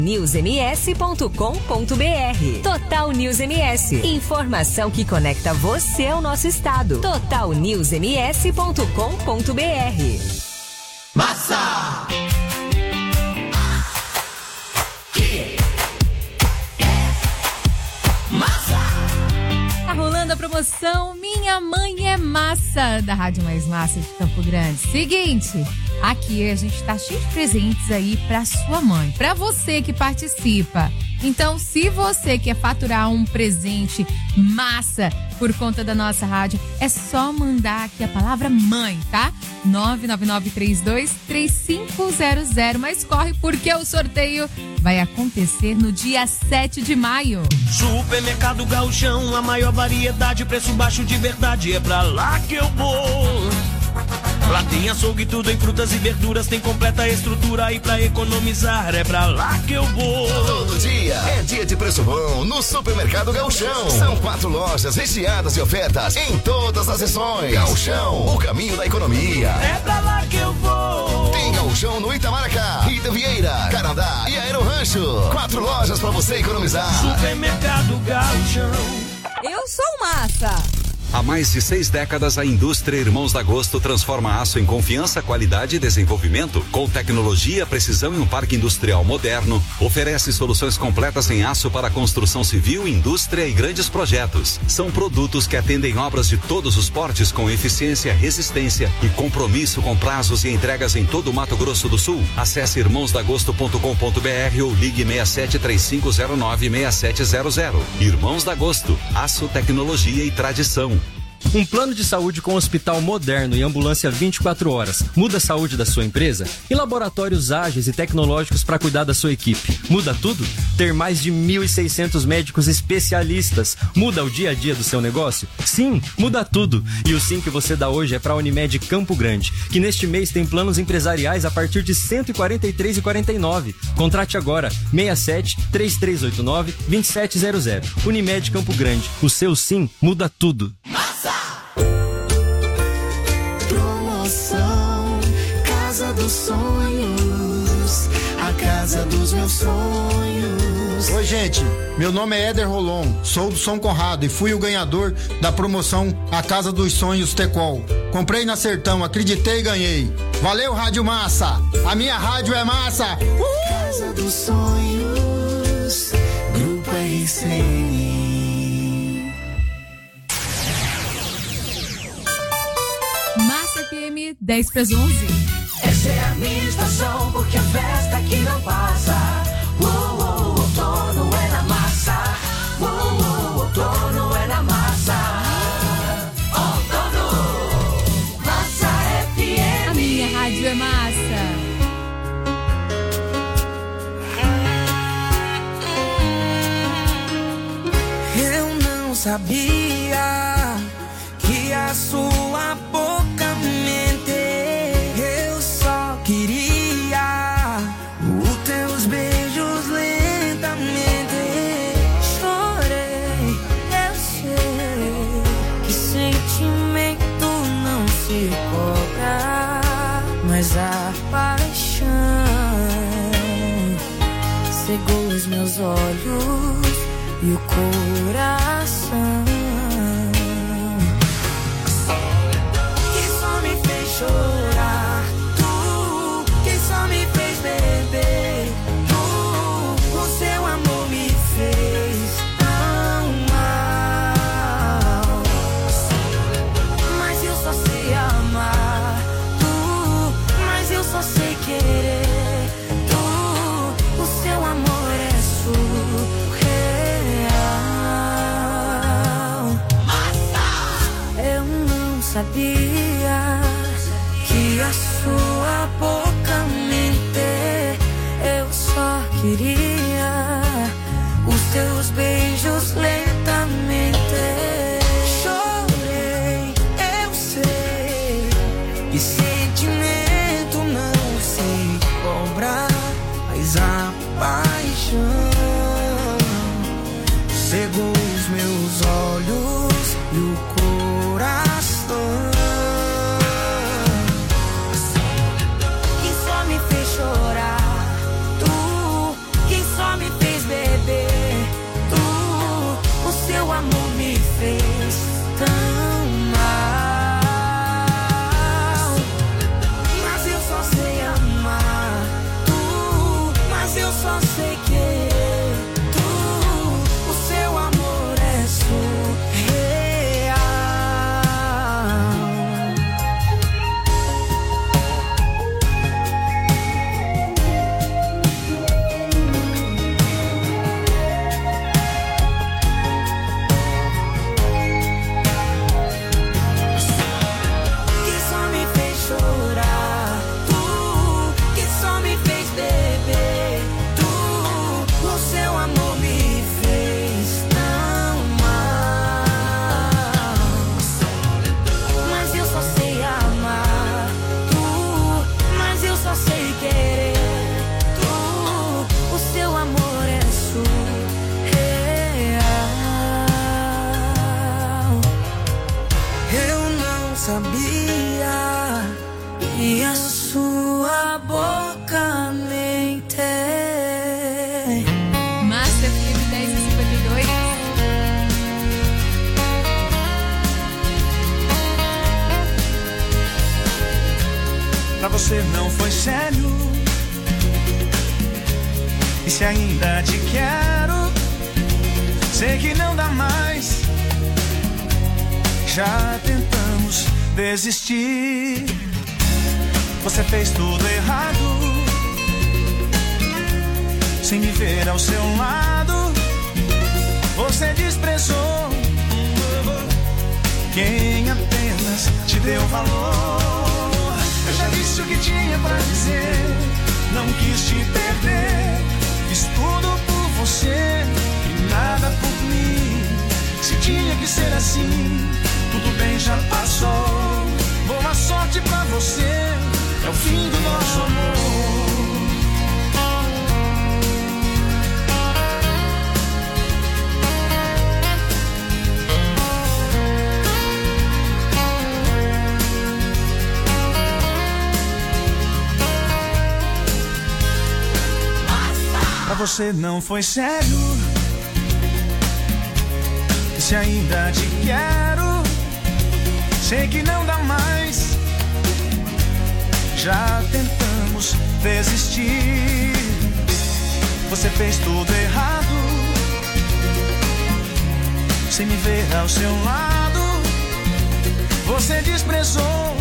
newsms.com.br. Total News MS. Informação que conecta você ao nosso estado. totalnewsms.com.br. Massa! Tá rolando a promoção Minha Mãe é Massa, da Rádio Mais Massa de Campo Grande. Seguinte, aqui a gente tá cheio de presentes aí pra sua mãe, pra você que participa. Então, se você quer faturar um presente massa por conta da nossa rádio, é só mandar aqui a palavra mãe, tá? 999323500. Mas corre porque o sorteio vai acontecer no dia 7 de maio. Supermercado Gauchão, a maior variedade, preço baixo de verdade, é pra lá que eu vou. Lá tem açougue, tudo em frutas e verduras, tem completa estrutura e pra economizar é pra lá que eu vou. Todo dia é dia de preço bom no Supermercado Gauchão. São 4 lojas recheadas de ofertas em todas as seções. Gauchão, o caminho da economia. É pra lá que eu vou. Tem Gauchão no Itamaracá, Rita Vieira, Canadá e Aero Rancho. 4 lojas pra você economizar. Supermercado Gauchão. Eu sou massa. Há mais de 6 décadas, a indústria Irmãos da Agosto transforma aço em confiança, qualidade e desenvolvimento. Com tecnologia, precisão e um parque industrial moderno, oferece soluções completas em aço para construção civil, indústria e grandes projetos. São produtos que atendem obras de todos os portes com eficiência, resistência e compromisso com prazos e entregas em todo o Mato Grosso do Sul. Acesse irmãosdagosto.com.br ou ligue 6735096700. Irmãos da Agosto, aço, tecnologia e tradição. Um plano de saúde com hospital moderno e ambulância 24 horas. Muda a saúde da sua empresa? E laboratórios ágeis e tecnológicos para cuidar da sua equipe. Muda tudo? Ter mais de 1.600 médicos especialistas. Muda o dia a dia do seu negócio? Sim, muda tudo. E o sim que você dá hoje é para a Unimed Campo Grande, que neste mês tem planos empresariais a partir de R$ 143,49. Contrate agora, 67-3389-2700. Unimed Campo Grande. O seu sim muda tudo. Promoção Casa dos Sonhos, a casa dos meus sonhos. Oi, gente, meu nome é Éder Rolon, sou do São Conrado e fui o ganhador da promoção A Casa dos Sonhos Tecol. Comprei na Sertão, acreditei e ganhei. Valeu, Rádio Massa, a minha rádio é massa. Casa dos Sonhos, Grupo RCN. Massa FM 10 para as 11. Essa é a minha estação, porque a festa aqui não passa. Outono é na massa. Outono é na massa. Outono, Massa FM. A minha rádio é massa. Eu não sabia que a sua boca mente. Eu só queria os teus beijos lentamente. Chorei, eu sei que sentimento não se cobra, mas a paixão cegou os meus olhos e o coração. Chorar, tu que só me fez beber, o seu amor me fez tão mal. Mas eu só sei amar, mas eu só sei querer, o seu amor é surreal. Eu não sabia que a sua boca mente. Eu só queria os teus beijos lentamente. Chorei, eu sei que sentimento não se cobra, mas a paixão cegou os meus olhos e o coração. Chorar, tu que só só sei querer tu, o seu amor é surreal. Que só me fez chorar, tu, que só me fez beber, tu, o seu amor me fez tão mal. Mas eu só sei amar, tu, mas eu só sei querer, tu, o seu amor é surreal. Eu não sabia e a sua boca mente. Massa FM 10h52. Pra você não foi sério. E se ainda te quero, sei que não dá mais. Já tentamos desistir. Você fez tudo errado, sem me ver ao seu lado. Você desprezou quem apenas te deu valor. Eu já disse o que tinha pra dizer, não quis te perder. Fiz tudo por você e nada por mim. Se tinha que ser assim, tudo bem, já passou. Boa sorte pra você, é o fim do nosso amor. Pra você não foi sério. E se ainda te quero, sei que não dá mais. Já tentamos desistir. Você fez tudo errado, sem me ver ao seu lado. Você desprezou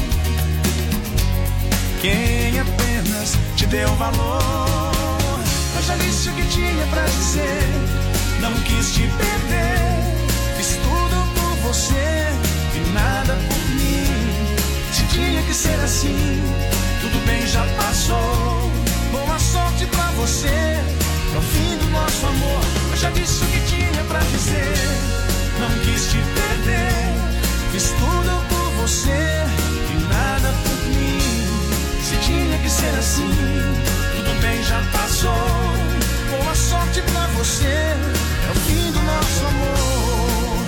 quem apenas te deu valor. Eu já disse o que tinha pra dizer, não quis te perder. Fiz tudo por você e nada por mim. Se tinha que ser assim, tudo bem, já passou. Boa sorte pra você, é o fim do nosso amor. Eu já disse o que tinha pra dizer, não quis te perder. Fiz tudo por você e nada por mim. Se tinha que ser assim, tudo bem, já passou. Boa sorte pra você, é o fim do nosso amor.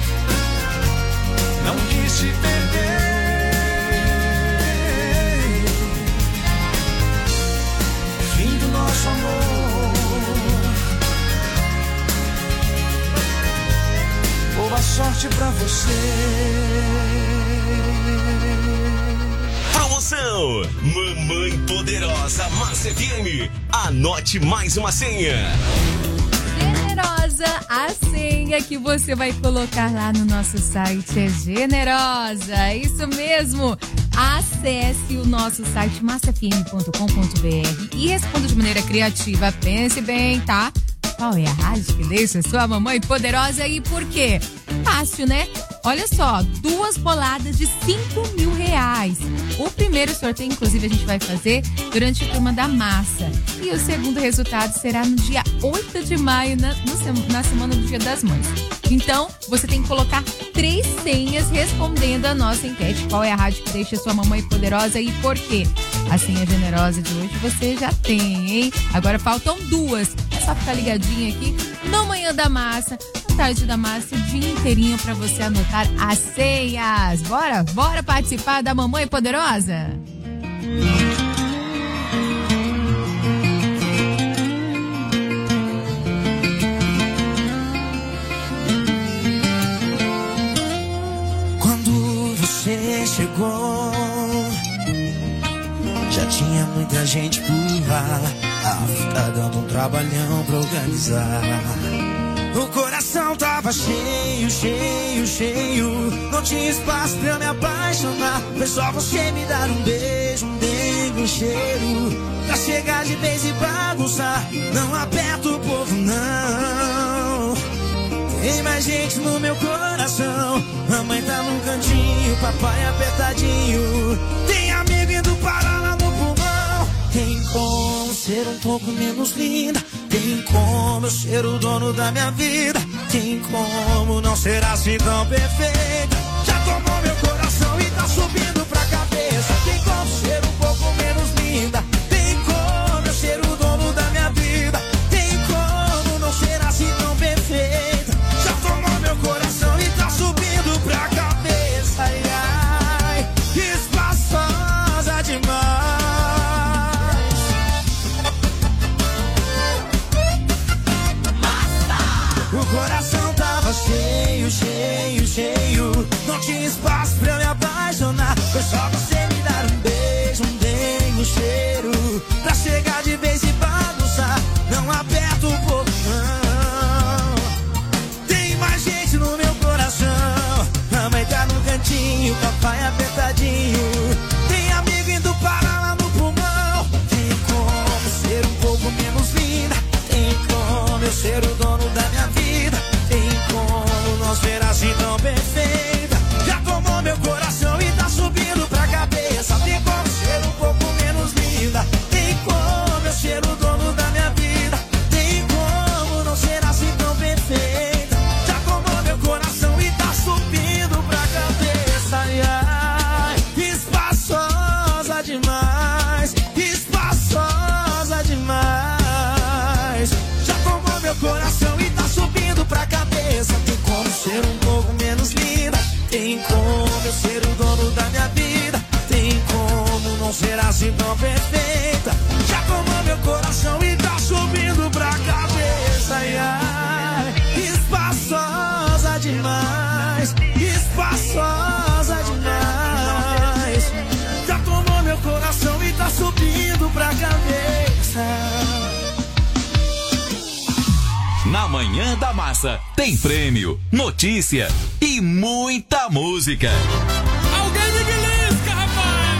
Não quis te perder. Fim do nosso amor. Boa sorte pra você. Promoção Mamãe Poderosa Massa FM. Anote mais uma senha. Generosa, a senha que você vai colocar lá no nosso site é generosa, é isso mesmo. Acesse o nosso site massafm.com.br e responda de maneira criativa. Pense bem, tá? Qual é a rádio que deixa sua mamãe poderosa e por quê? Fácil, né? Olha só, 2 boladas de R$5.000. O primeiro sorteio, inclusive, a gente vai fazer durante a Turma da Massa. E o segundo resultado será no dia 8 de maio, na semana do Dia das Mães. Então, você tem que colocar 3 senhas respondendo a nossa enquete. Qual é a rádio que deixa sua mamãe poderosa e por quê? A senha generosa de hoje você já tem, hein? Agora faltam 2. É só ficar ligadinho aqui no Manhã da Massa, no Tarde da Massa, o dia inteirinho pra você anotar as senhas. Bora participar da Mamãe Poderosa? Quando você chegou, já tinha muita gente por lá. Tá dando um trabalhão pra organizar. O coração tava cheio, cheio, cheio. Não tinha espaço pra eu me apaixonar. Foi só você me dar um beijo, um dengue, um cheiro, pra chegar de vez e bagunçar. Não aperta o povo, não. Tem mais gente no meu coração. Mamãe tá num cantinho, papai apertadinho. Tem amigo indo parar lá no pulmão. Tem como ser um pouco menos linda. Tem como eu ser o dono da minha vida. Tem como não ser assim tão perfeita. Já tomou meu coração e tá subindo pra cabeça. Tem como ser um pouco menos linda. Tem como eu ser o dono da minha vida. Tem como não ser assim tão perfeita. Já tomou meu coração e tá subindo pra cabeça. Ai, ai, espaçosa demais. O coração tava cheio, cheio, cheio. Não tinha espaço pra eu me apaixonar. Foi só você me dar um beijo, um dengue, um cheiro, pra chegar de vez e bagunçar. Não aperta o povo, não. Tem mais gente no meu coração. Mamãe tá no cantinho, papai apertadinho. Tem amigo indo parar lá no pulmão. Tem como ser um pouco menos linda. Tem como eu ser o dono da minha vida. Tem como não ser assim tão perfeita. Já tomou meu coração e tá subindo pra cabeça. Tem como ser um pouco menos linda. Tem como eu ser o dono da minha vida. Tem como não ser assim tão perfeita. Já tomou meu coração e tá subindo pra cabeça. Ai, ai, espaçosa demais. Espaçosa demais. Já tomou meu coração e tá subindo pra cabeça. Tem como ser um pouco menos linda. Tem como eu ser o dono da minha vida. Tem como não ser assim tão perfeita. Já tomou meu coração e tá subindo pra cabeça. Ai, ai, espaçosa demais. Espaçosa demais. Já tomou meu coração e tá subindo pra cabeça. Na Manhã da Massa tem prêmio, notícia e muita música. Alguém me belisca, rapaz!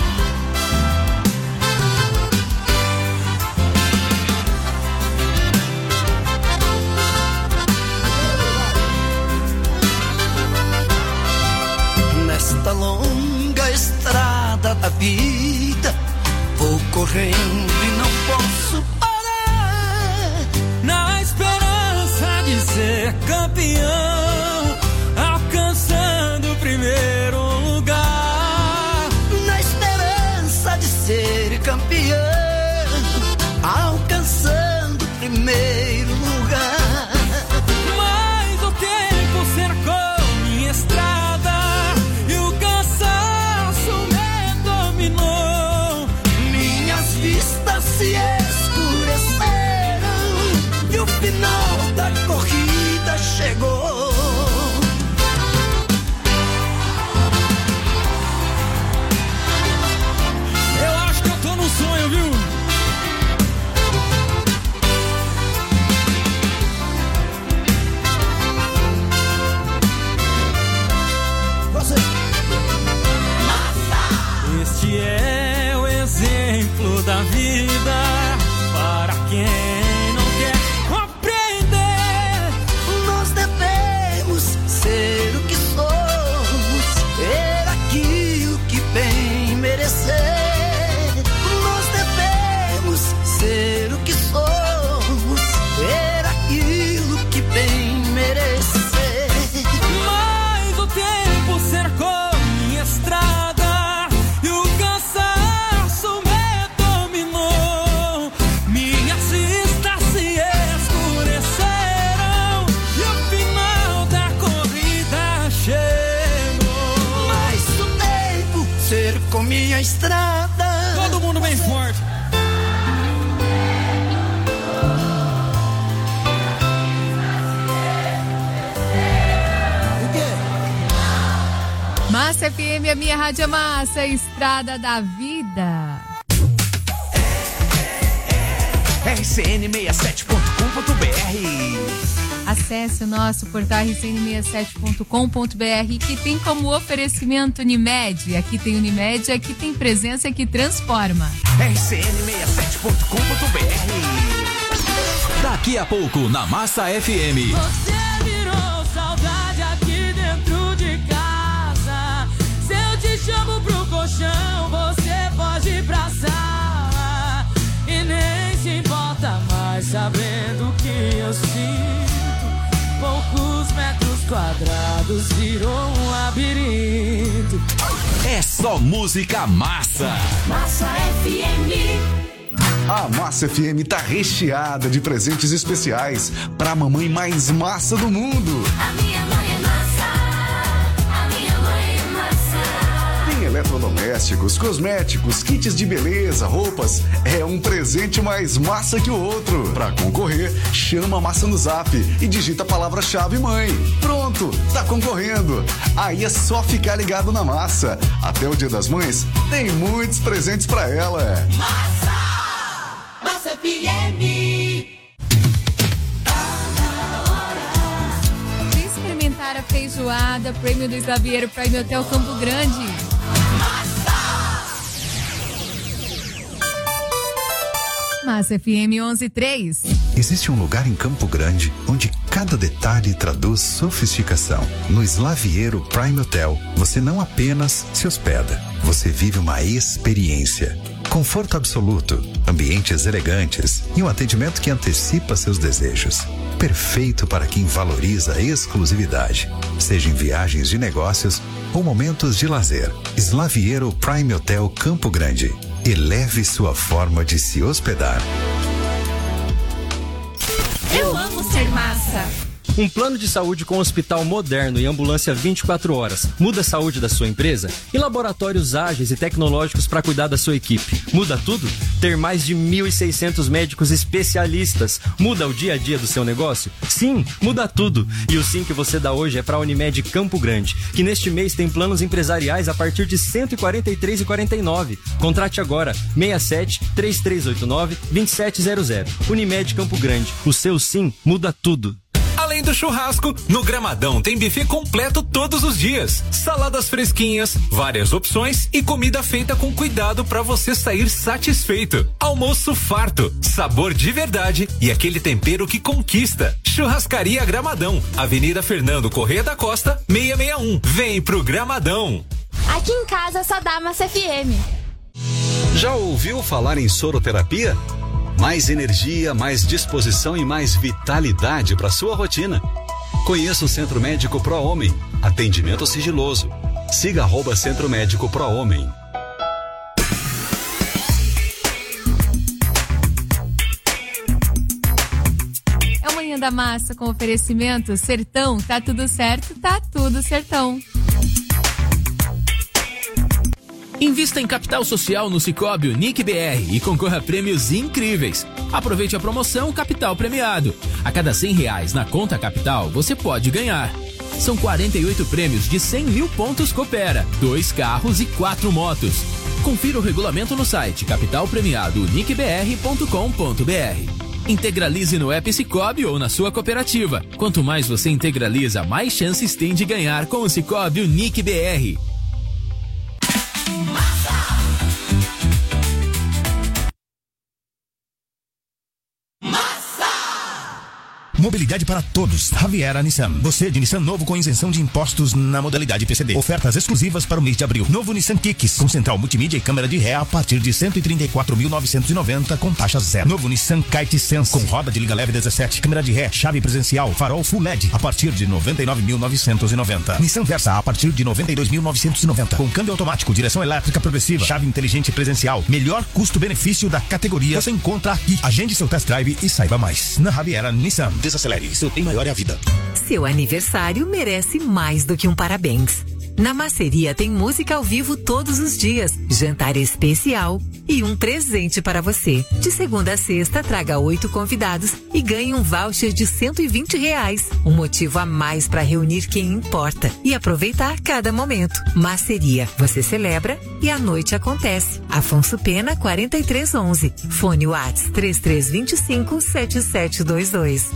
Nesta longa estrada da vida, vou correndo e não posso parar. Na esperança de ser campeão, alcançando o primeiro lugar. Na esperança de ser campeão, alcançando o primeiro lugar. Mas o tempo cercou minha estrada e o cansaço me dominou. Minhas vistas se escureceram e o final da corrida chegou. Eu acho que eu tô num sonho, viu? Você. Este é o exemplo da vida para quem não quer compreender. Nós devemos ser o que somos, ter aquilo que bem merecer. Nós devemos ser o que somos, ter aquilo que bem merecer. Mas o tempo cercou minha estrada e o cansaço me dominou. Minhas vistas se escureceram e o final da corrida chegou. Mas o tempo cercou minha estrada. Todo mundo bem forte. Massa FM, a minha rádio é massa, estrada da vida. É rcn67.com.br. Acesse o nosso portal rcn67.com.br, que tem como oferecimento Unimed. Aqui tem Unimed, aqui tem presença que transforma. rcn67.com.br. Daqui a pouco, na Massa FM. Você virou saudade aqui dentro de casa. Se eu te chamo pro colchão, você pode pra sala. E nem se importa mais sabendo que eu sinto. Poucos metros quadrados virou um labirinto. É só música massa. Massa FM. A Massa FM tá recheada de presentes especiais pra mamãe mais massa do mundo. A minha mãe é massa. A minha mãe é massa. Tem eletrodomésticos, cosméticos, kits de beleza, roupas. É um presente mais massa que o outro. Pra concorrer, chama a Massa no Zap e digita a palavra-chave mãe. Pronto, tá concorrendo. Aí é só ficar ligado na Massa. Até o Dia das Mães, tem muitos presentes pra ela. Massa FM. Vem experimentar a feijoada, prêmio do Slaviero Prime Hotel Campo Grande. Massa FM 11:03. Existe um lugar em Campo Grande onde cada detalhe traduz sofisticação. No Slaviero Prime Hotel, você não apenas se hospeda, você vive uma experiência. Conforto absoluto, ambientes elegantes e um atendimento que antecipa seus desejos. Perfeito para quem valoriza a exclusividade, seja em viagens de negócios ou momentos de lazer. Slaviero Prime Hotel Campo Grande. Eleve sua forma de se hospedar. Eu amo ser massa. Um plano de saúde com hospital moderno e ambulância 24 horas. Muda a saúde da sua empresa? E laboratórios ágeis e tecnológicos para cuidar da sua equipe. Muda tudo? Ter mais de 1.600 médicos especialistas. Muda o dia a dia do seu negócio? Sim, muda tudo. E o sim que você dá hoje é para a Unimed Campo Grande, que neste mês tem planos empresariais a partir de R$ 143,49. Contrate agora, 67-3389-2700. Unimed Campo Grande. O seu sim muda tudo. Além do churrasco, no Gramadão tem buffet completo todos os dias. Saladas fresquinhas, várias opções e comida feita com cuidado para você sair satisfeito. Almoço farto, sabor de verdade e aquele tempero que conquista. Churrascaria Gramadão, Avenida Fernando Corrêa da Costa, 661. Vem pro Gramadão. Aqui em casa só dá Massa FM. Já ouviu falar em soroterapia? Mais energia, mais disposição e mais vitalidade para sua rotina. Conheça o Centro Médico Pro Homem. Atendimento sigiloso. Siga @Centro Médico Pro Homem. É o Manhã da Massa com oferecimento Sertão. Tá tudo certo, tá tudo sertão. Invista em capital social no Sicoob Unique BR e concorra a prêmios incríveis. Aproveite a promoção Capital Premiado. A cada R$100 na conta Capital, você pode ganhar. São 48 prêmios de 100 mil pontos Coopera, 2 carros e 4 motos. Confira o regulamento no site capitalpremiadouniquebr.com.br. Integralize no app Sicoob ou na sua cooperativa. Quanto mais você integraliza, mais chances tem de ganhar com o Sicoob Unique BR. Mobilidade para todos. Raviera Nissan. Você de Nissan novo com isenção de impostos na modalidade PCD. Ofertas exclusivas para o mês de abril. Novo Nissan Kicks com central multimídia e câmera de ré a partir de 134.990 com taxa zero. Novo Nissan Kite Sense com roda de liga leve 17, câmera de ré, chave presencial, farol Full LED a partir de 99.990. Nissan Versa a partir de 92.990 com câmbio automático, direção elétrica progressiva, chave inteligente presencial. Melhor custo-benefício da categoria você encontra aqui. Agende seu test drive e saiba mais. Na Raviera Nissan. Desacelere, seu bem maior é a vida. Seu aniversário merece mais do que um parabéns. Na Masseria tem música ao vivo todos os dias, jantar especial e um presente para você. De segunda a sexta, traga 8 convidados e ganhe um voucher de R$120. Um motivo a mais para reunir quem importa e aproveitar cada momento. Masseria, você celebra e a noite acontece. Afonso Pena, 4311. Fone WhatsApp 3325-7722.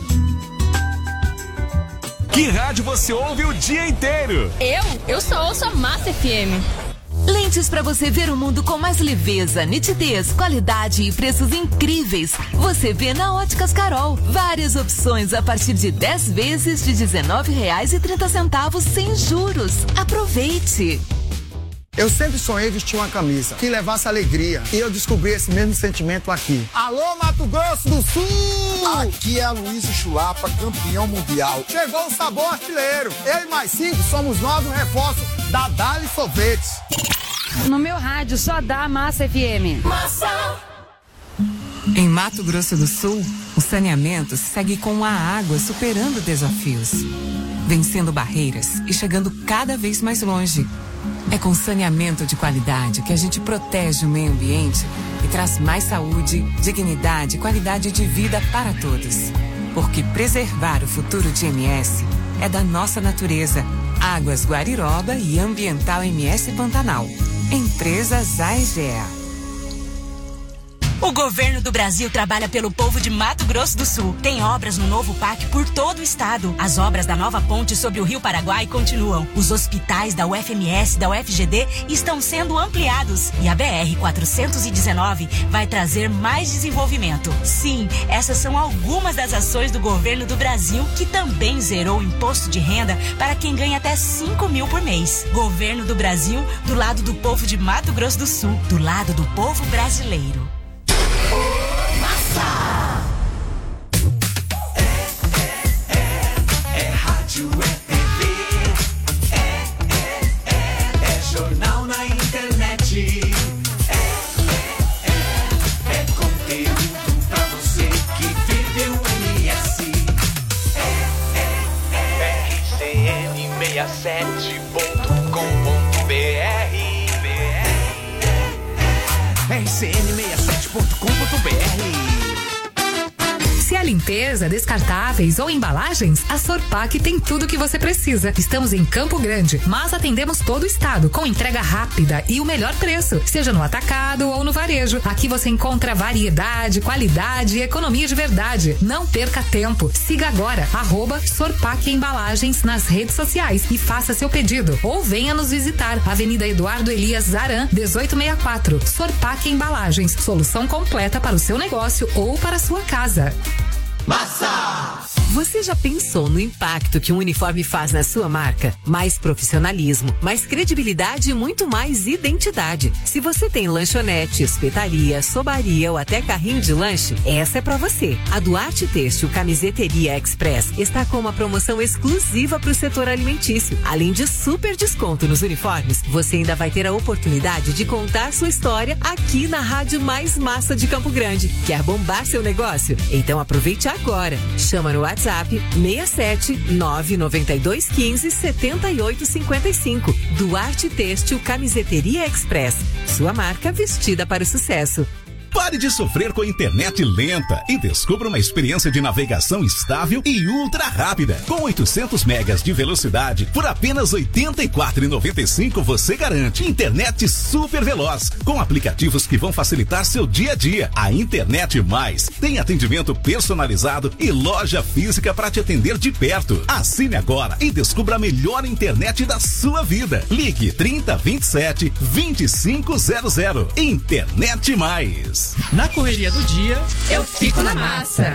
Que rádio você ouve o dia inteiro? Eu só ouço a Massa FM. Lentes para você ver o mundo com mais leveza, nitidez, qualidade e preços incríveis. Você vê na Óticas Carol. Várias opções a partir de 10 vezes de R$19,30 sem juros. Aproveite! Eu sempre sonhei vestir uma camisa que levasse alegria. E eu descobri esse mesmo sentimento aqui. Alô, Mato Grosso do Sul! Aqui é a Luísa Chulapa, campeão mundial. Chegou o sabor artilheiro. Eu e mais 5 somos novos reforços da Dali Sorvetes. No meu rádio só dá Massa FM. Massa! Em Mato Grosso do Sul, o saneamento segue com a água superando desafios, vencendo barreiras e chegando cada vez mais longe. É com saneamento de qualidade que a gente protege o meio ambiente e traz mais saúde, dignidade e qualidade de vida para todos. Porque preservar o futuro de MS é da nossa natureza. Águas Guariroba e Ambiental MS Pantanal. Empresas AEGEA. O governo do Brasil trabalha pelo povo de Mato Grosso do Sul. Tem obras no novo PAC por todo o estado. As obras da nova ponte sobre o Rio Paraguai continuam. Os hospitais da UFMS e da UFGD estão sendo ampliados. E a BR-419 vai trazer mais desenvolvimento. Sim, essas são algumas das ações do governo do Brasil, que também zerou o imposto de renda para quem ganha até 5 mil por mês. Governo do Brasil, do lado do povo de Mato Grosso do Sul, do lado do povo brasileiro. É rádio, é TV, é jornal na internet, é conteúdo pra você que vive o MS. RCN67.com.br RCN67.com.br. Se é limpeza, descartáveis ou embalagens, a Sorpac tem tudo o que você precisa. Estamos em Campo Grande, mas atendemos todo o estado com entrega rápida e o melhor preço, seja no atacado ou no varejo. Aqui você encontra variedade, qualidade e economia de verdade. Não perca tempo. Siga agora @Sorpac Embalagens nas redes sociais e faça seu pedido. Ou venha nos visitar. Avenida Eduardo Elias Zaran, 1864. Sorpac Embalagens. Solução completa para o seu negócio ou para a sua casa. Massa! Você já pensou no impacto que um uniforme faz na sua marca? Mais profissionalismo, mais credibilidade e muito mais identidade. Se você tem lanchonete, espetaria, sobaria ou até carrinho de lanche, essa é pra você. A Duarte Têxtil Camiseteria Express está com uma promoção exclusiva para o setor alimentício. Além de super desconto nos uniformes, você ainda vai ter a oportunidade de contar sua história aqui na Rádio Mais Massa de Campo Grande. Quer bombar seu negócio? Então aproveite agora. Chama no WhatsApp 67 992 15 78 55. Duarte Têxtil Camiseteria Express. Sua marca vestida para o sucesso. Pare de sofrer com a internet lenta e descubra uma experiência de navegação estável e ultra rápida. Com 800 megas de velocidade, por apenas R$ 84,95 você garante internet super veloz, com aplicativos que vão facilitar seu dia a dia. A Internet Mais tem atendimento personalizado e loja física para te atender de perto. Assine agora e descubra a melhor internet da sua vida. Ligue 3027 2500. Internet Mais. Na correria do dia, eu fico na massa.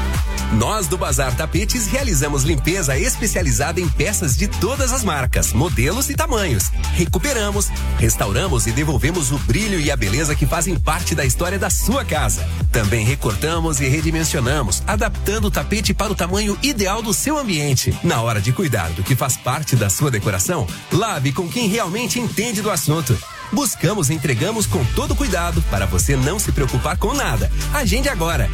Nós do Bazar Tapetes realizamos limpeza especializada em peças de todas as marcas, modelos e tamanhos. Recuperamos, restauramos e devolvemos o brilho e a beleza que fazem parte da história da sua casa. Também recortamos e redimensionamos, adaptando o tapete para o tamanho ideal do seu ambiente. Na hora de cuidar do que faz parte da sua decoração, lave com quem realmente entende do assunto. Buscamos e entregamos com todo cuidado para você não se preocupar com nada. Agende agora.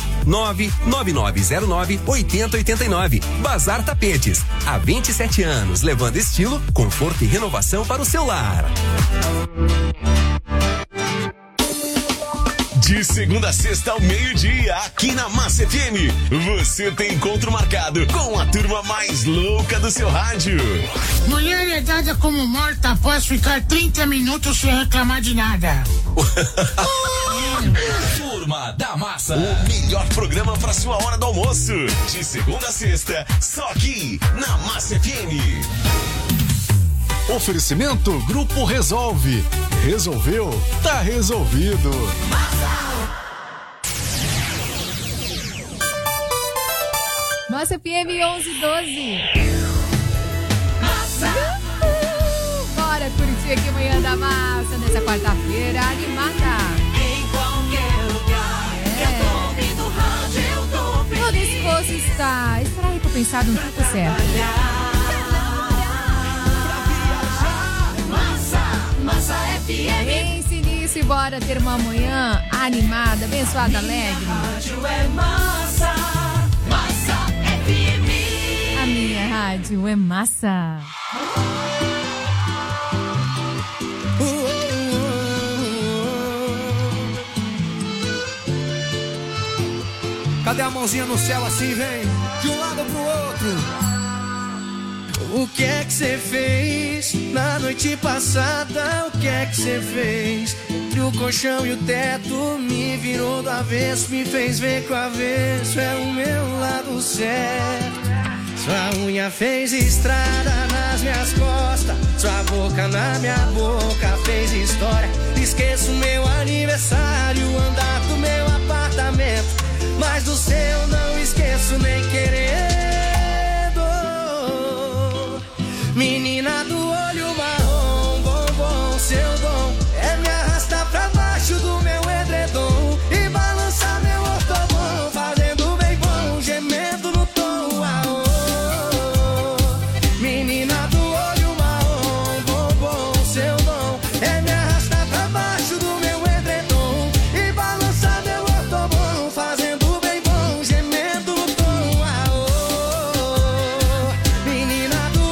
99909-8089. Bazar Tapetes. Há 27 anos, levando estilo, conforto e renovação para o seu lar. De segunda a sexta ao meio-dia, aqui na Massa FM, você tem encontro marcado com a turma mais louca do seu rádio. Mulher é dada como morta após ficar 30 minutos sem reclamar de nada. Turma da Massa, o melhor programa para sua hora do almoço. De segunda a sexta, só aqui na Massa FM. Oferecimento Grupo Resolve. Resolveu? Tá resolvido. Massa FM 1112. Bora curtir aqui Manhã da Massa nessa quarta-feira animada. Em qualquer lugar, eu tô ouvindo rádio, eu tô ouvindo. Todo esforço estará recompensado no tempo certo. Massa FM. Pense nisso e bora ter uma manhã animada, abençoada, alegre. Rádio é massa, Massa FM. A minha rádio é massa. Cadê a mãozinha no céu assim, vem? De um lado pro outro. O que é que você fez na noite passada? O que é que você fez? Entre o colchão e o teto, me virou do avesso, me fez ver que o avesso é o meu lado certo. Sua unha fez estrada nas minhas costas, sua boca na minha boca fez história. Esqueço meu aniversário, andar do meu apartamento, mas do seu não esqueço nem querendo. Menina do olho marrom, bombom, seu dom é me arrastar pra baixo do meu edredom e balançar meu ortobom, fazendo bem bom, gemendo no tom. Aô. Menina do olho marrom, bombom, seu dom é me arrastar pra baixo do meu edredom e balançar meu ortobom, fazendo bem bom, gemendo no tom. Aô. Menina do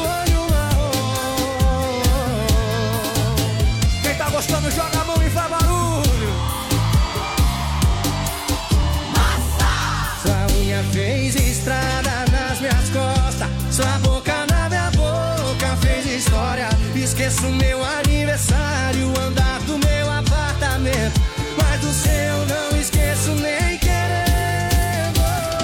gostando, joga a mão e faz barulho. Massa! Sua unha fez estrada nas minhas costas, sua boca na minha boca fez história. Esqueço meu aniversário, andar do meu apartamento, mas do seu não esqueço nem querendo.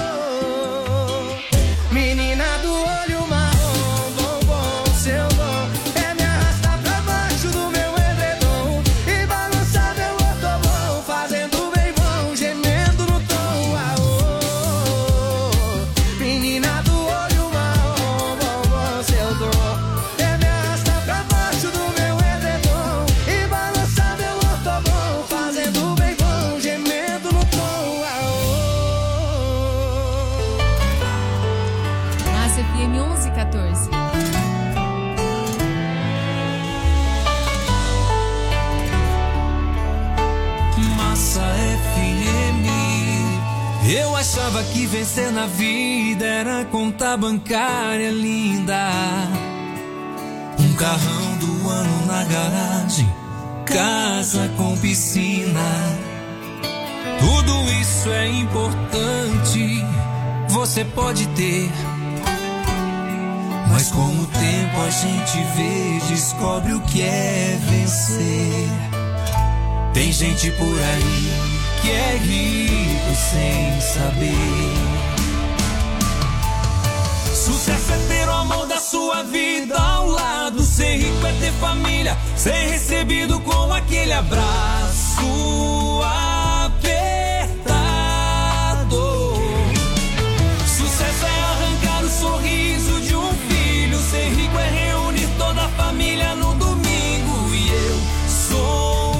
Menina do olho marrom, bombom, seu dom é me arrastar pra baixo do meu fazendo bem bom, gemendo no tom. Aô. Menina do olho marrom, bombom, seu dom é me arrastar pra baixo do meu edredom e balançar meu ortobom, fazendo bem bom, gemendo no tom. Aô. Massa FM 1114. Massa FM. Eu achava que vencer na vida era conta bancária linda, um carrão do ano na garagem, casa com piscina. Tudo isso é importante, você pode ter, mas com o tempo a gente vê, descobre o que é vencer. Tem gente por aí que é rico sem saber. Sucesso é ter o amor da sua vida ao lado. Ser rico é ter família, ser recebido com aquele abraço apertado. Sucesso é arrancar o sorriso de um filho. Ser rico é reunir toda a família no domingo. E eu sou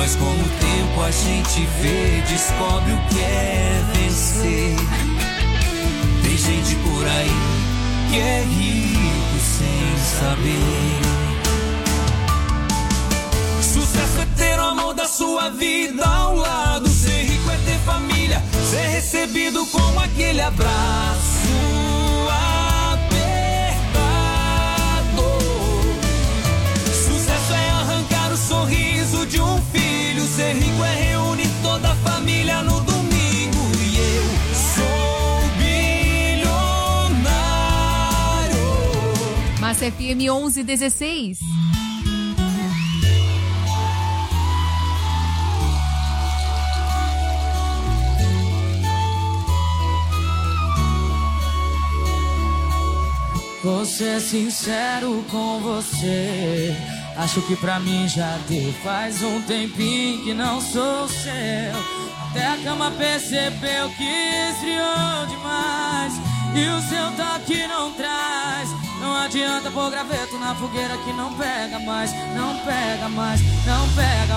Mas com o tempo a gente vê, descobre o que é vencer. Tem gente por aí que é rico sem saber. Sucesso é ter o amor da sua vida ao lado. Ser rico é ter família, ser recebido com aquele abraço apertado. Sucesso é arrancar o sorriso de um filho. Ser rico é reunir toda a família no domingo. E eu sou bilionário. Massa FM 1116. Vou ser sincero com você, acho que pra mim já deu. Faz um tempinho que não sou seu. Até a cama percebeu que esfriou demais. E o seu toque não traz. Não adianta pôr graveto na fogueira que não pega mais. Não pega mais, não pega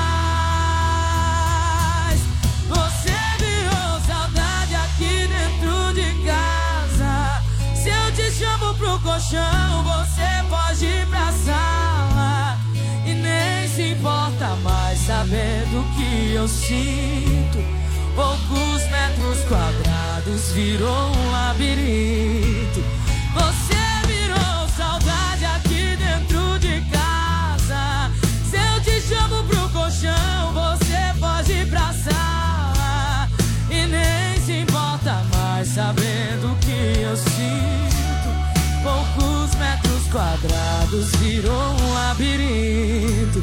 mais. Você virou saudade aqui dentro de casa. Se eu te chamo pro colchão, você pode ir pra sala. E nem se importa mais saber do que eu sinto. Poucos metros quadrados virou um labirinto. Você virou saudade aqui dentro de casa. Se eu te chamo pro colchão, você pode ir pra sala. E nem se importa mais saber do que eu sinto. Poucos metros quadrados virou um labirinto.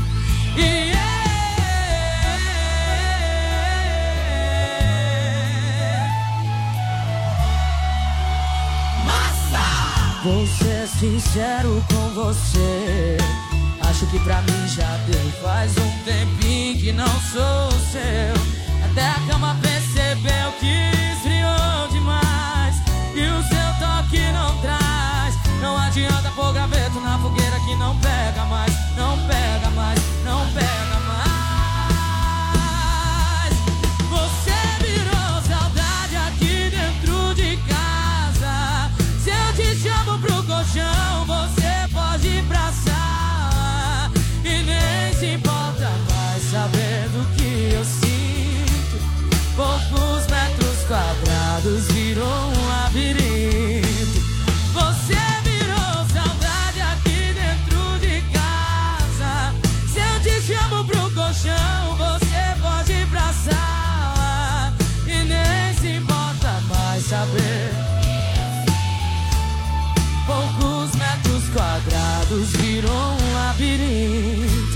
Massa! Vou ser sincero com você, acho que pra mim já deu. Faz um tempinho que não sou seu. Até a cama percebeu que esfriou demais. E o seu toque não traz. Não adianta pôr graveto na fogueira que não pega mais. Não pega mais, não pega mais. Você virou saudade aqui dentro de casa. Se eu te chamo pro colchão, você pode ir pra sala. E nem se importa mais saber do que eu sinto. Poucos metros quadrados virou um labirinto. Você virou saudade aqui dentro de casa. Se eu te chamo pro colchão, você pode ir pra sala. E nem se importa mais saber. Poucos metros quadrados virou um labirinto.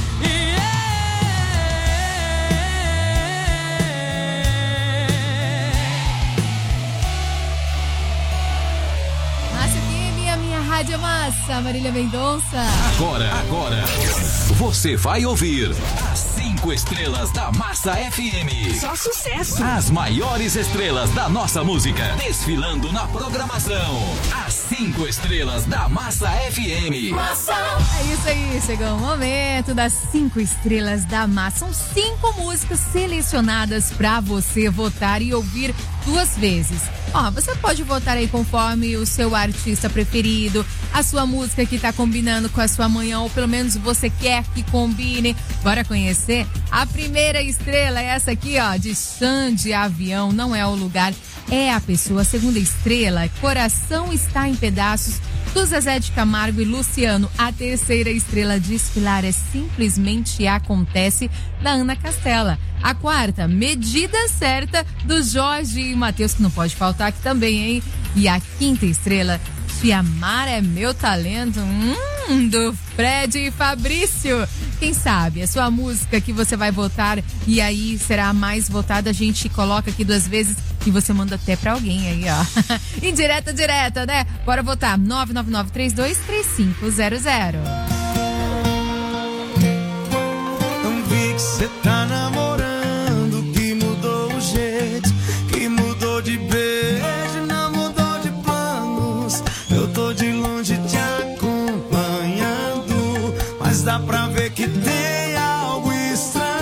Rádio Massa, Marília Mendonça. Agora, você vai ouvir as 5 estrelas da Massa FM. Só sucesso. As maiores estrelas da nossa música, desfilando na programação. As 5 estrelas da Massa FM. Massa! É isso aí, chegou o momento das 5 estrelas da Massa. São 5 músicas selecionadas pra você votar e ouvir 2 vezes. Ó, você pode votar aí conforme o seu artista preferido, a sua música que tá combinando com a sua manhã, ou pelo menos você quer que combine. Bora conhecer? A primeira estrela é essa aqui, ó, de Xande Avião. Não é o lugar, é a pessoa. A segunda estrela, Coração Está em Pedaços, do Zezé de Camargo e Luciano. A terceira estrela, Desfilar é Simplesmente Acontece, da Ana Castela. A quarta, Medida Certa, do Jorge e Matheus, que não pode faltar aqui também, hein? E a quinta estrela, Te Amar é Meu Talento, do Fred e Fabrício. Quem sabe a sua música que você vai votar e aí será a mais votada, a gente coloca aqui 2 vezes e você manda até pra alguém aí, ó. Indireta, direta, né? Bora votar, 999-323500. Não vi que cê tá namorando, que mudou o jeito, que mudou de beijo, não mudou de planos. Eu tô de longe te acompanhando, mas dá pra ver que tem algo estranho.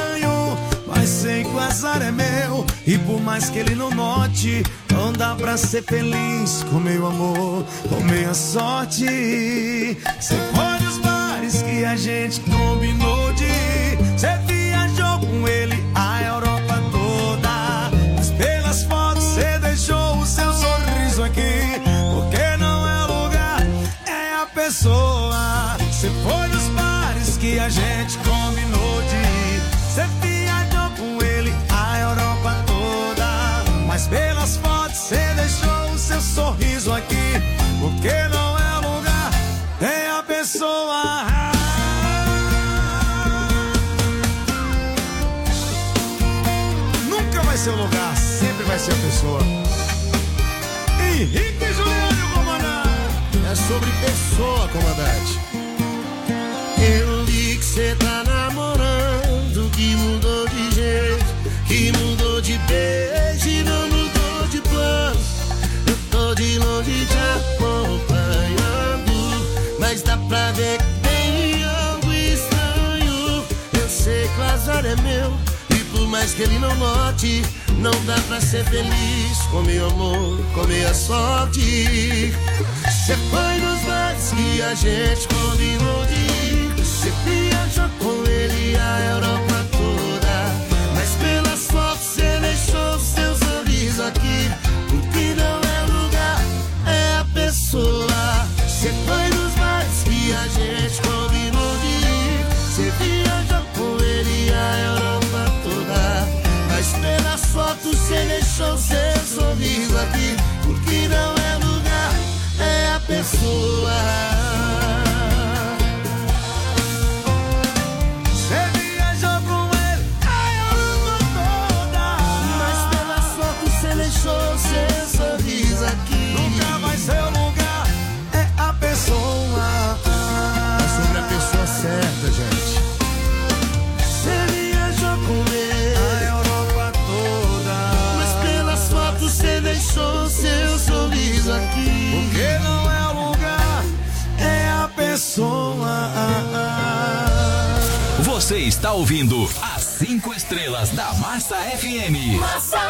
E por mais que ele não note, não dá pra ser feliz com meu amor, com minha sorte. Cê foi nos bares que a gente combinou de ir. Cê viajou com ele a Europa toda, mas pelas fotos cê deixou o seu sorriso aqui. Porque não é o lugar, é a pessoa. Cê foi nos bares que a gente combinou de ir. Cê viajou com ele a Europa toda, mas pelas fotos cê deixou o seu sorriso aqui. Porque não é o lugar, é a pessoa. Nunca vai ser o lugar, sempre vai ser a pessoa. Henrique e Juliano, comandante. É sobre pessoa, comandante. Eu li que cê tá namorando, que mudou de jeito, que mudou de beijo e não mudou de plano. Eu tô de longe te acompanhando, mas dá pra ver que tem algo estranho. Eu sei que o azar é meu, e por mais que ele não note, não dá pra ser feliz com meu amor, com minha sorte. Cê foi nos bares que a gente combinou de ir. Cê viajou com ele a Europa toda, mas pelas fotos cê deixou seu sorriso aqui. O que não é lugar, é a pessoa. Cê foi nos bares que a gente combinou de ir. Cê viajou com ele a Europa toda, mas pelas fotos cê deixou seu sorriso aqui. O que não é lugar, é a pessoa. Cê viajou com ele a Europa toda, mas pelas fotos cê deixou seu sorriso aqui. Nunca vai ser o lugar, é a pessoa. É sobre a pessoa certa, gente. Cê viajou com ele a Europa toda, mas pelas fotos cê deixou seu sorriso aqui. Porque não é o lugar, é a pessoa. Você está ouvindo as 5 estrelas da Massa FM. Massa.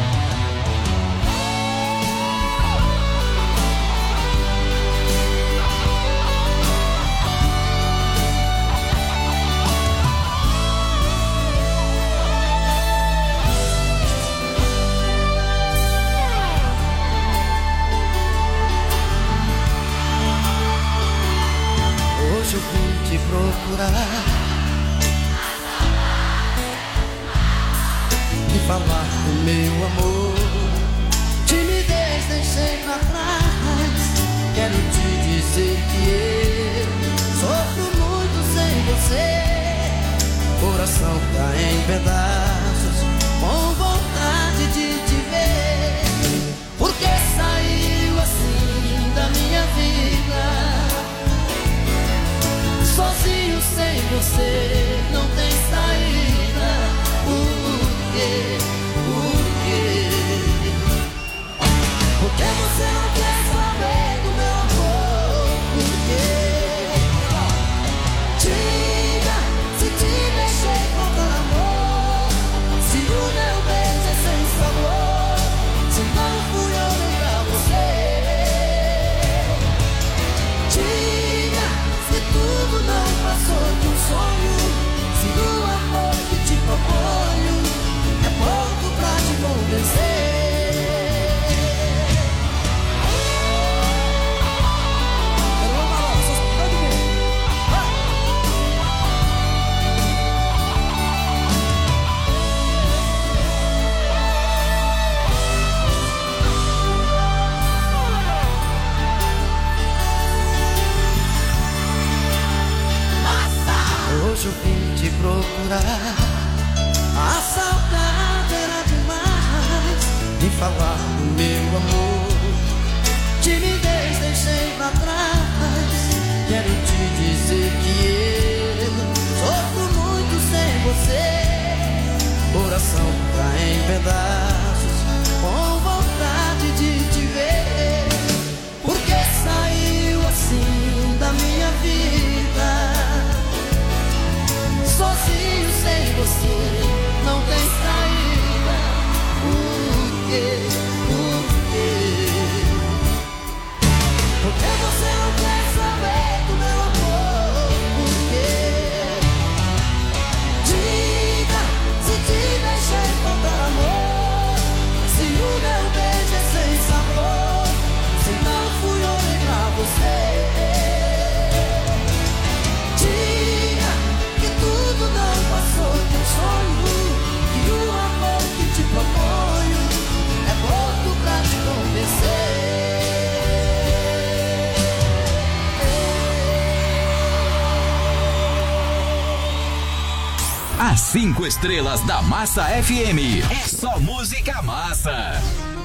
Hoje eu vim te procurar e falar do meu amor. Timidez deixei pra trás. Quero te dizer que eu sofro muito sem você. Coração tá em pedaços, com vontade de te ver. Porque saiu assim da minha vida. Sozinho sem você não tem saída. Por quê? Por quê? Porque você não quer saber do meu amor? Por quê? Diga se te deixei faltar amor, se o meu beijo é sem sabor, se não fui eu nem pra você. Diga se tudo não passou de um sonho, se o amor que te proponho é pouco pra te convencer. Hoje eu vim te procurar, a saudade era demais de falar do meu amor. Timidez deixei pra trás. Quero te dizer que eu sofro muito sem você. Coração tá em pedaços, com vontade de te ver. Porque saiu assim da minha vida. Sozinho sem você não tem saída. As 5 estrelas da Massa FM. É só música massa.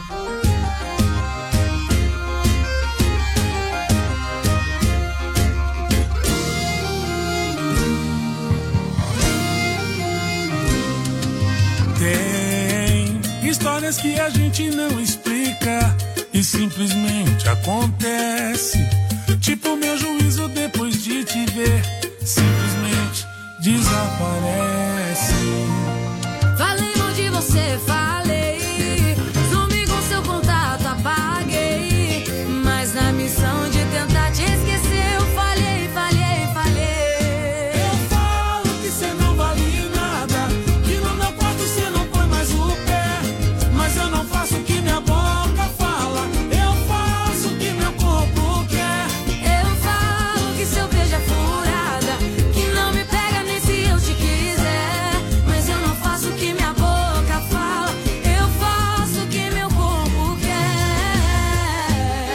Tem histórias que a gente não explica e simplesmente acontece. Tipo meu juízo depois de te ver, simplesmente desaparece. Falei mal de você, falei. Sumi com seu contato, apaguei. Mas na missão de tentar te esquecer, eu falhei, falhei, falhei. Eu falo que você não vale nada, que no meu quarto você não põe mais o pé. Mas eu não faço o que minha boca fala, eu faço o que meu corpo quer. Eu falo que seu beijo é furada, que não me pega nem se eu te quiser. Mas eu não faço o que minha boca fala, eu faço o que meu corpo quer.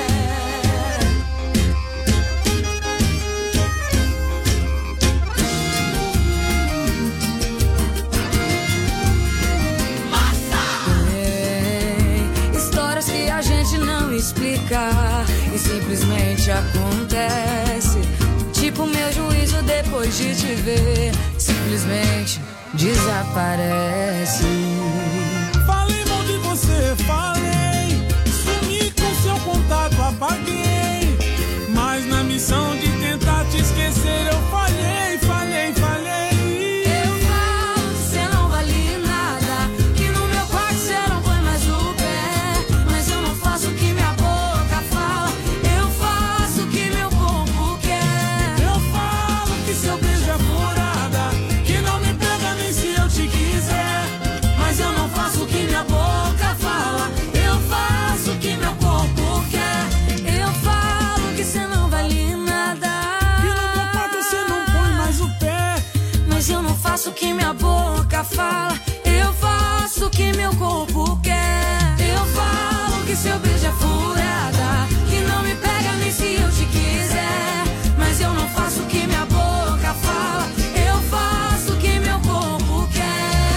Tem histórias que a gente não explica e simplesmente acontece. Tipo meu juízo depois de te ver, simplesmente desaparece. Falei mal de você, falei. Sumi com seu contato, apaguei. Mas na missão de tentar te esquecer, eu falhei, falhei, falhei. Eu falo que você não vale nada, que no meu quarto você não põe mais o pé. Mas eu não faço o que minha boca fala, eu faço o que meu corpo quer. Eu falo que seu beijo é furada, que não me pega nem se eu te quiser. Mas eu não faço o que minha boca fala, eu faço o que meu corpo quer. Eu falo que você não vale nada, que no meu quarto você não põe mais o pé. mas eu não faço o que minha boca fala, eu faço o que meu corpo quer. Eu falo que seu beijo é furada, que não me pega nem se eu te quiser. Mas eu não faço o que minha boca fala, eu faço o que meu corpo quer.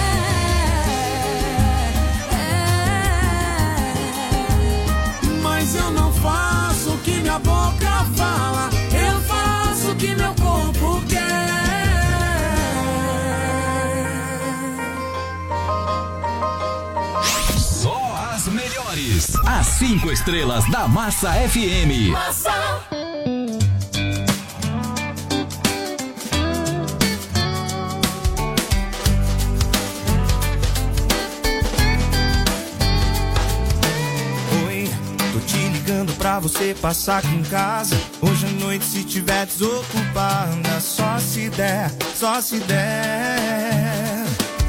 Mas eu não faço o que minha boca fala, eu faço o que meu corpo quer. Só as melhores. As 5 estrelas da Massa FM. Oi, tô te ligando pra você passar aqui em casa. Hoje à noite se tiver desocupada, só se der, só se der.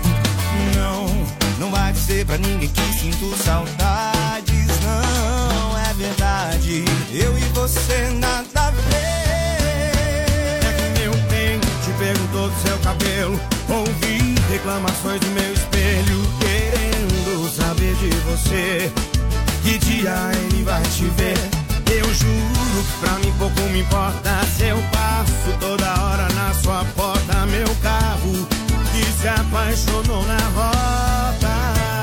Não vai dizer pra ninguém que sinto saudades, não é verdade. Eu e você nada a ver. É que meu bem te perguntou do seu cabelo, ouvi reclamações do meu espelho, querendo saber de você. Que dia ele vai te ver? Eu juro que pra mim pouco me importa se eu passo toda hora na sua porta. Meu carro que se apaixonou na rota.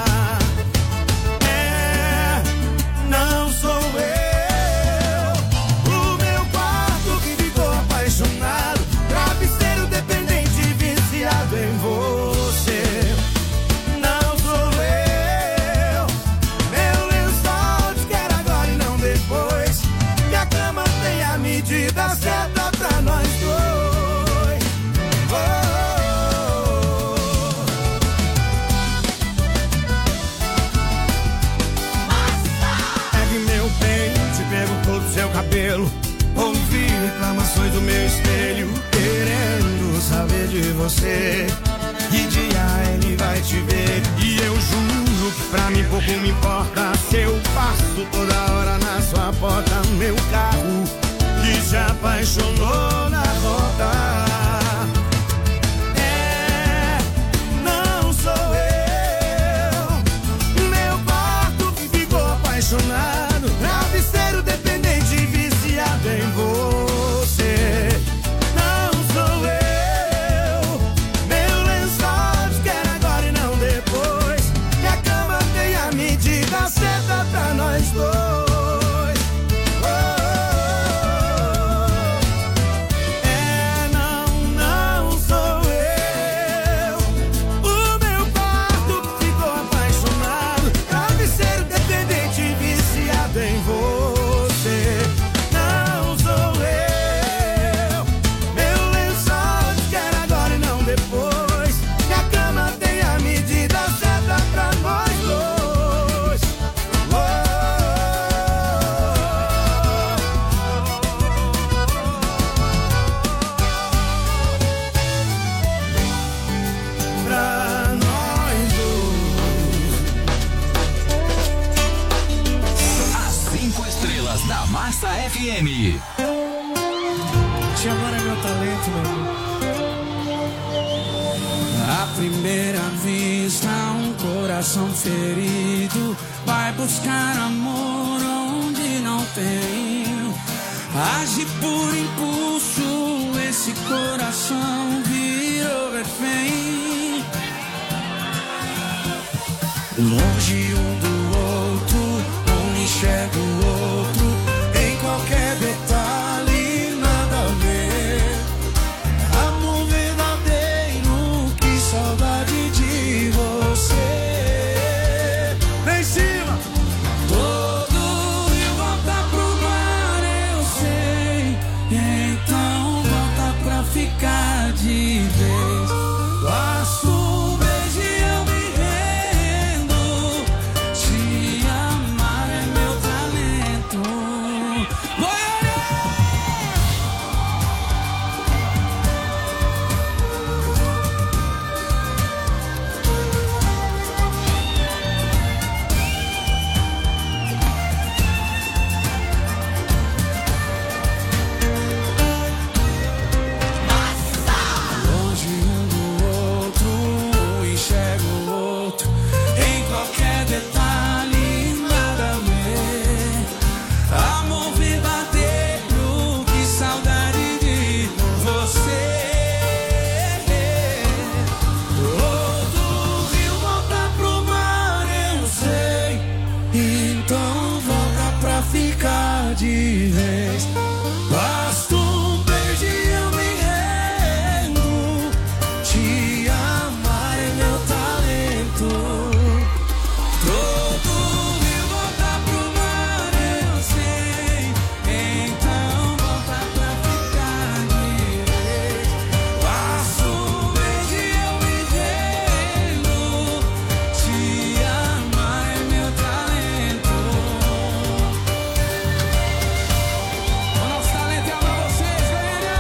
É, não sou eu. O meu quarto que ficou apaixonado, travesseiro dependente, viciado em você. Não sou eu. Meu lençol te quer agora e não depois. Minha cama tem a medida certa pra nós dois. É que meu bem te perguntou do seu cabelo, ouvi reclamações do meu espelho, querendo saber de você. Que dia ele vai te ver? E eu juro que pra mim pouco me importa se eu passo toda hora na sua porta. Meu carro que se apaixonou na rota. É, não sou eu. Meu quarto que ficou apaixonado, travesseiro dependente, viciado em você. Não sou eu. Meu lençol FM. Te amar é meu talento, meu amor. À primeira vista, um coração ferido vai buscar amor onde não tem. Age por impulso, esse coração virou refém. Longe um do outro, um enxerga o outro, em qualquer detalhe nada a ver. Amor verdadeiro, que saudade de você. Lá em cima! Todo rio volta pro mar, eu sei. Então volta pra ficar de vez. Basta um beijo e eu me rendo. Te amar é meu talento. Longe um do outro, um enxerga o outro, em qualquer detalhe nada a ver. Amor verdadeiro, que saudade de você. Todo rio volta pro mar, eu sei. Então volta pra ficar de vez. Basta um beijo e eu me rendo. Te amar é meu talento. Todo rio volta pro mar, eu sei. Então volta pra ficar de vez. Basta um beijo e eu me rendo. Te amar é meu talento. O nosso talento é amar vocês, galera.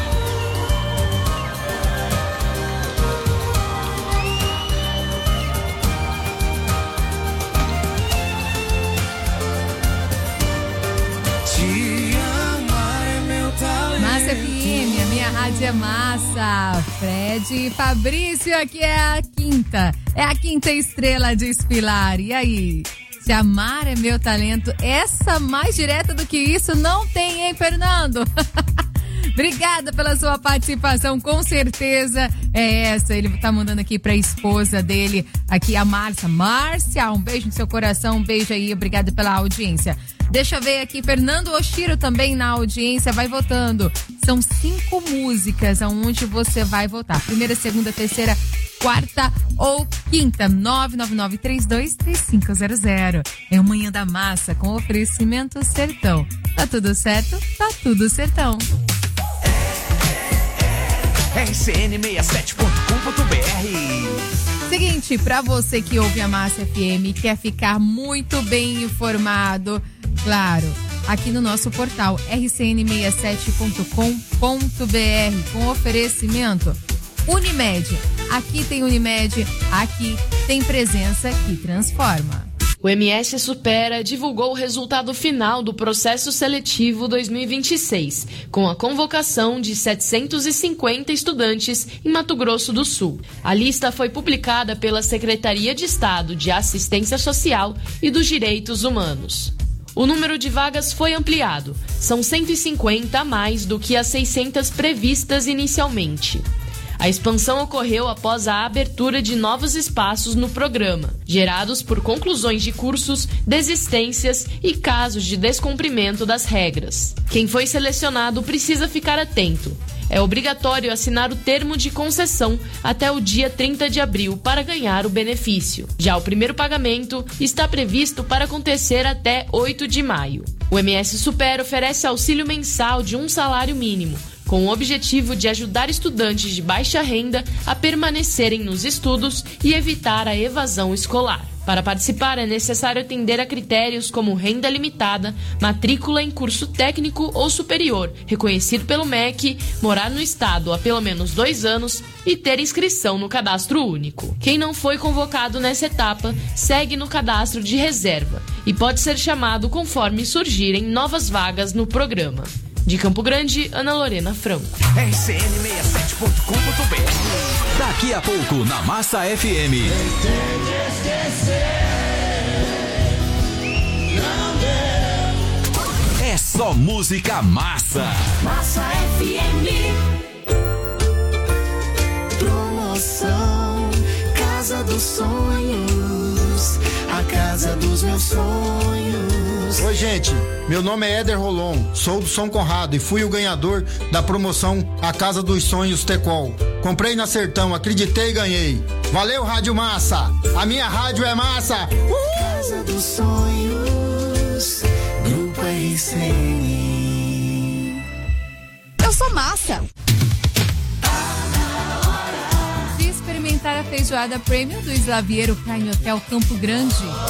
Te amar é meu talento. Massa FM, a minha rádio é massa. Fred e Fabrício, aqui é a quinta. É a quinta estrela de Espilar. E aí? Se amar é meu talento, essa mais direta do que isso não tem, hein, Fernando? Obrigada pela sua participação, com certeza é essa. Ele tá mandando aqui pra esposa dele, aqui a Márcia. Márcia, um beijo no seu coração, um beijo aí, obrigada pela audiência. Deixa eu ver aqui, Fernando Oshiro também na audiência, vai votando. São 5 músicas aonde você vai votar. Primeira, segunda, terceira, quarta ou quinta. 999323500. É o Manhã da Massa com oferecimento Sertão. Tá tudo certo? Tá tudo sertão. rcn67.com.br. Seguinte, pra você que ouve a Massa FM e quer ficar muito bem informado, claro, aqui no nosso portal rcn67.com.br com oferecimento Unimed. Aqui tem Unimed, aqui tem presença que transforma. O MS Supera divulgou o resultado final do processo seletivo 2026, com a convocação de 750 estudantes em Mato Grosso do Sul. A lista foi publicada pela Secretaria de Estado de Assistência Social e dos Direitos Humanos. O número de vagas foi ampliado, são 150 a mais do que as 600 previstas inicialmente. A expansão ocorreu após a abertura de novos espaços no programa, gerados por conclusões de cursos, desistências e casos de descumprimento das regras. Quem foi selecionado precisa ficar atento. É obrigatório assinar o termo de concessão até o dia 30 de abril para ganhar o benefício. Já o primeiro pagamento está previsto para acontecer até 8 de maio. O MS Supera oferece auxílio mensal de um salário mínimo, com o objetivo de ajudar estudantes de baixa renda a permanecerem nos estudos e evitar a evasão escolar. Para participar é necessário atender a critérios como renda limitada, matrícula em curso técnico ou superior, reconhecido pelo MEC, morar no estado há pelo menos 2 anos e ter inscrição no cadastro único. Quem não foi convocado nessa etapa segue no cadastro de reserva e pode ser chamado conforme surgirem novas vagas no programa. De Campo Grande, Ana Lorena Franco. RCN67.com.br. Daqui a pouco na Massa FM. É só música massa. Massa FM. Promoção Casa dos Sonhos, a casa dos meus sonhos. Oi, gente, meu nome é Éder Rolon, sou do São Conrado e fui o ganhador da promoção A Casa dos Sonhos Tecol. Comprei na Sertão, acreditei e ganhei. Valeu, Rádio Massa, a minha rádio é massa. Casa dos Sonhos, Grupo RCN. Eu sou massa. De experimentar a feijoada premium do Slaviero Prime Hotel Campo Grande.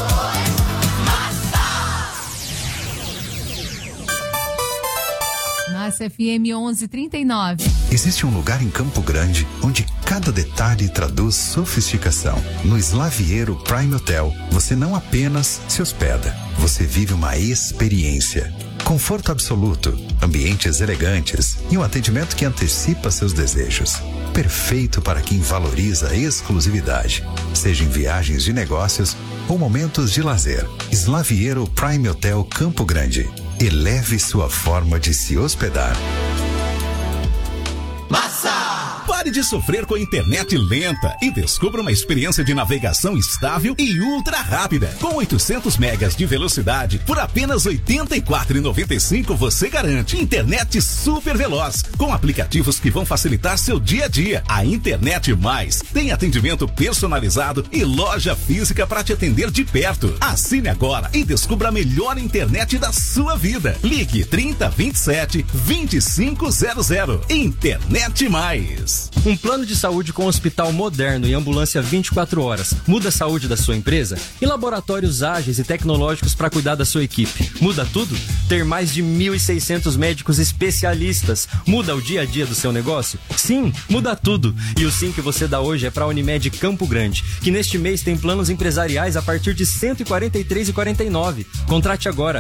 Massa FM 1139. Existe um lugar em Campo Grande onde cada detalhe traduz sofisticação. No Slaviero Prime Hotel, você não apenas se hospeda, você vive uma experiência. Conforto absoluto, ambientes elegantes e um atendimento que antecipa seus desejos. Perfeito para quem valoriza a exclusividade, seja em viagens de negócios ou momentos de lazer. Slaviero Prime Hotel Campo Grande. Eleve sua forma de se hospedar. Massa! Pare de sofrer com a internet lenta e descubra uma experiência de navegação estável e ultra rápida. Com 800 megas de velocidade por apenas R$ 84,95 você garante internet super veloz, com aplicativos que vão facilitar seu dia a dia. A Internet Mais tem atendimento personalizado e loja física para te atender de perto. Assine agora e descubra a melhor internet da sua vida. Ligue 3027-2500. Internet Mais. Um plano de saúde com hospital moderno e ambulância 24 horas muda a saúde da sua empresa? E laboratórios ágeis e tecnológicos para cuidar da sua equipe? Muda tudo? Ter mais de 1.600 médicos especialistas muda o dia a dia do seu negócio? Sim, muda tudo. E o sim que você dá hoje é para a Unimed Campo Grande, que neste mês tem planos empresariais a partir de R$ 143,49. Contrate agora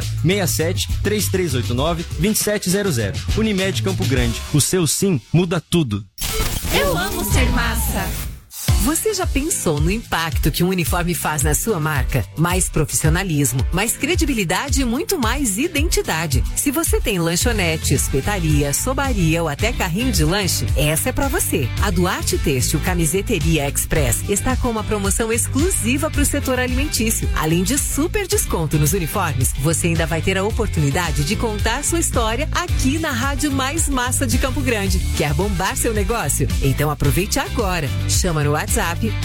67-3389-2700. Unimed Campo Grande. O seu sim muda tudo. Eu amo ser massa. Você já pensou no impacto que um uniforme faz na sua marca? Mais profissionalismo, mais credibilidade e muito mais identidade. Se você tem lanchonete, espetaria, sobaria ou até carrinho de lanche, essa é pra você. A Duarte Têxtil Camiseteria Express está com uma promoção exclusiva para o setor alimentício. Além de super desconto nos uniformes, você ainda vai ter a oportunidade de contar sua história aqui na Rádio Mais Massa de Campo Grande. Quer bombar seu negócio? Então aproveite agora. Chama no WhatsApp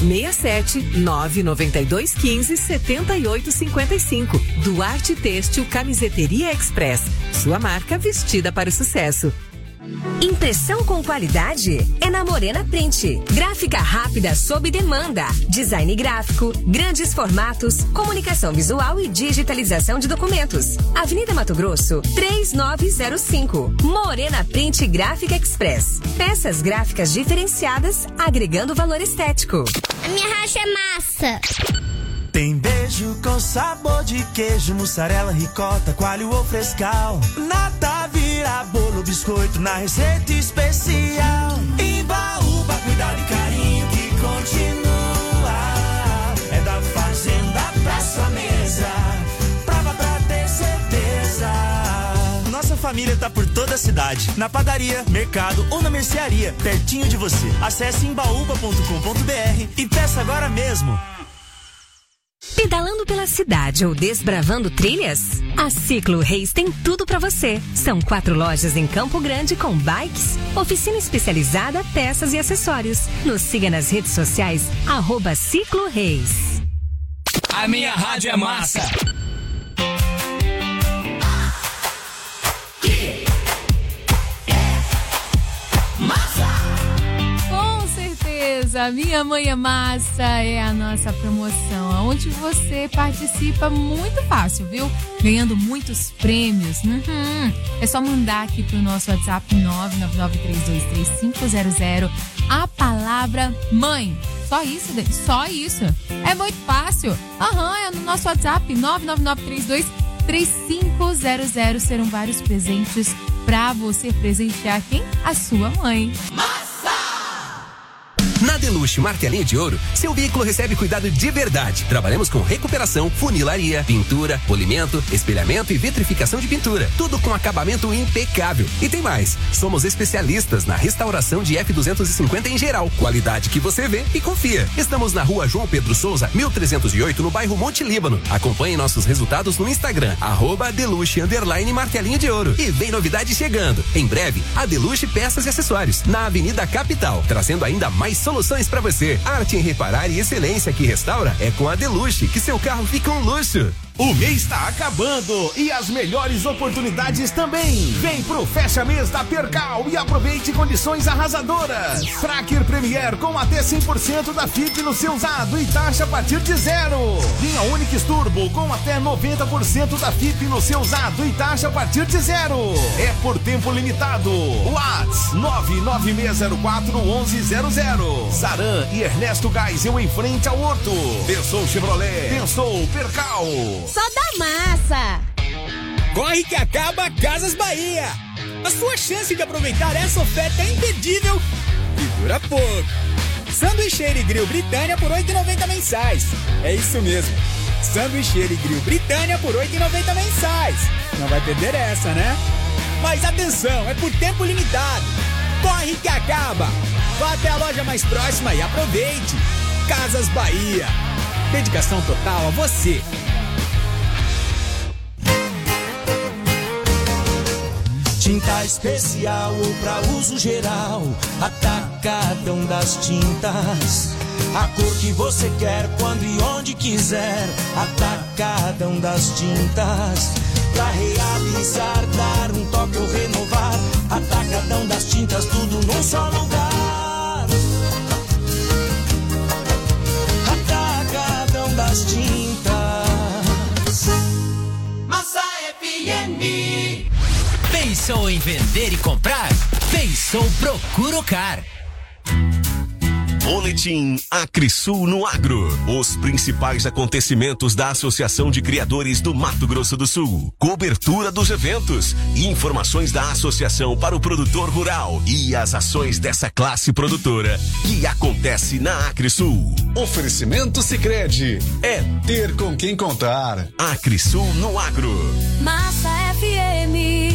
67-99215-7855. Duarte Têxtil Camiseteria Express. Sua marca vestida para o sucesso. Impressão com qualidade é na Morena Print. Gráfica rápida sob demanda. Design gráfico, grandes formatos, comunicação visual e digitalização de documentos. Avenida Mato Grosso, 3905. Morena Print Gráfica Express. Peças gráficas diferenciadas, agregando valor estético. A minha racha é massa. Tem beijo com sabor de queijo, mussarela, ricota, coalho ou frescal. Nata vira bolo, biscoito na receita especial. Em Baúba, cuidado e carinho que continua. É da fazenda pra sua mesa, prova pra ter certeza. Nossa família tá por toda a cidade, na padaria, mercado ou na mercearia, pertinho de você. Acesse embaúba.com.br e peça agora mesmo. Pedalando pela cidade ou desbravando trilhas? A Ciclo Reis tem tudo pra você. São 4 lojas em Campo Grande com bikes, oficina especializada, peças e acessórios. Nos siga nas redes sociais, @Ciclo Reis. A minha rádio é massa. A Minha Mãe é Massa é a nossa promoção, onde você participa muito fácil, viu? Ganhando muitos prêmios. É só mandar aqui pro nosso WhatsApp 999323500 a palavra mãe. Só isso, só isso. É muito fácil. É no nosso WhatsApp, 999323500. Serão vários presentes pra você presentear quem? A sua mãe. Na Deluxe Martelinho de Ouro, seu veículo recebe cuidado de verdade. Trabalhamos com recuperação, funilaria, pintura, polimento, espelhamento e vitrificação de pintura. Tudo com acabamento impecável. E tem mais, somos especialistas na restauração de F250 em geral. Qualidade que você vê e confia. Estamos na Rua João Pedro Souza, 1308, no bairro Monte Líbano. Acompanhe nossos resultados no Instagram, @Deluxe_Martelinho de Ouro. E vem novidade chegando. Em breve, a Deluxe Peças e Acessórios, na Avenida Capital, trazendo ainda mais soluções para você. Arte em reparar e excelência que restaura é com a Deluxe, que seu carro fica um luxo. O mês está acabando e as melhores oportunidades também. Vem pro Fecha Mês da Percal e aproveite condições arrasadoras. Tracker Premier com até 100% da FIP no seu usado e taxa a partir de 0. Linha Onix Turbo com até 90% da FIP no seu usado e taxa a partir de 0. É por tempo limitado. Whats 996041100. Saran e Ernesto Geisel em frente ao Horto. Pensou Chevrolet, pensou Percal. Só dá massa! Corre que acaba Casas Bahia! A sua chance de aproveitar essa oferta é imperdível e dura pouco. Sanduicheira e Grill Britânia por R$ 8,90 mensais. É isso mesmo. Sanduicheira e Grill Britânia por R$ 8,90 mensais. Não vai perder essa, né? Mas atenção, é por tempo limitado. Corre que acaba! Vá até a loja mais próxima e aproveite. Casas Bahia. Dedicação total a você. Tinta especial ou pra uso geral, Atacadão das Tintas. A cor que você quer, quando e onde quiser, Atacadão das Tintas. Pra realizar, dar um toque ou renovar, Atacadão das Tintas, tudo num só lugar. Atacadão das Tintas. Massa FM. Pensou em vender e comprar? Pensou Procuro-Car. Boletim Acrisul no Agro. Os principais acontecimentos da Associação de Criadores do Mato Grosso do Sul. Cobertura dos eventos. Informações da associação para o produtor rural. E as ações dessa classe produtora que acontece na Acrisul. Oferecimento Sicredi. É ter com quem contar. Acrisul no Agro. Massa FM.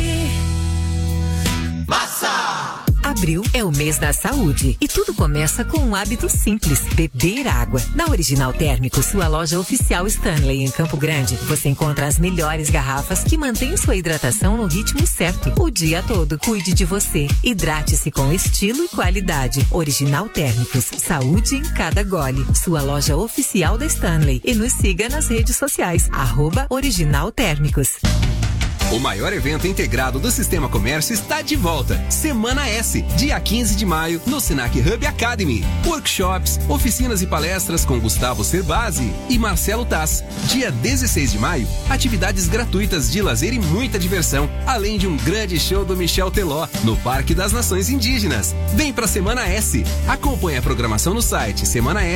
Massa! Abril é o mês da saúde e tudo começa com um hábito simples: beber água. Na Original Térmico, sua loja oficial Stanley em Campo Grande, você encontra as melhores garrafas que mantêm sua hidratação no ritmo certo o dia todo. Cuide de você. Hidrate-se com estilo e qualidade. Original Térmicos, saúde em cada gole. Sua loja oficial da Stanley. E nos siga nas redes sociais, @Original Térmicos. O maior evento integrado do Sistema Comércio está de volta. Semana S, dia 15 de maio, no Senac Hub Academy. Workshops, oficinas e palestras com Gustavo Cerbasi e Marcelo Tass. Dia 16 de maio, atividades gratuitas de lazer e muita diversão, além de um grande show do Michel Teló, no Parque das Nações Indígenas. Vem pra Semana S. Acompanhe a programação no site Semana S.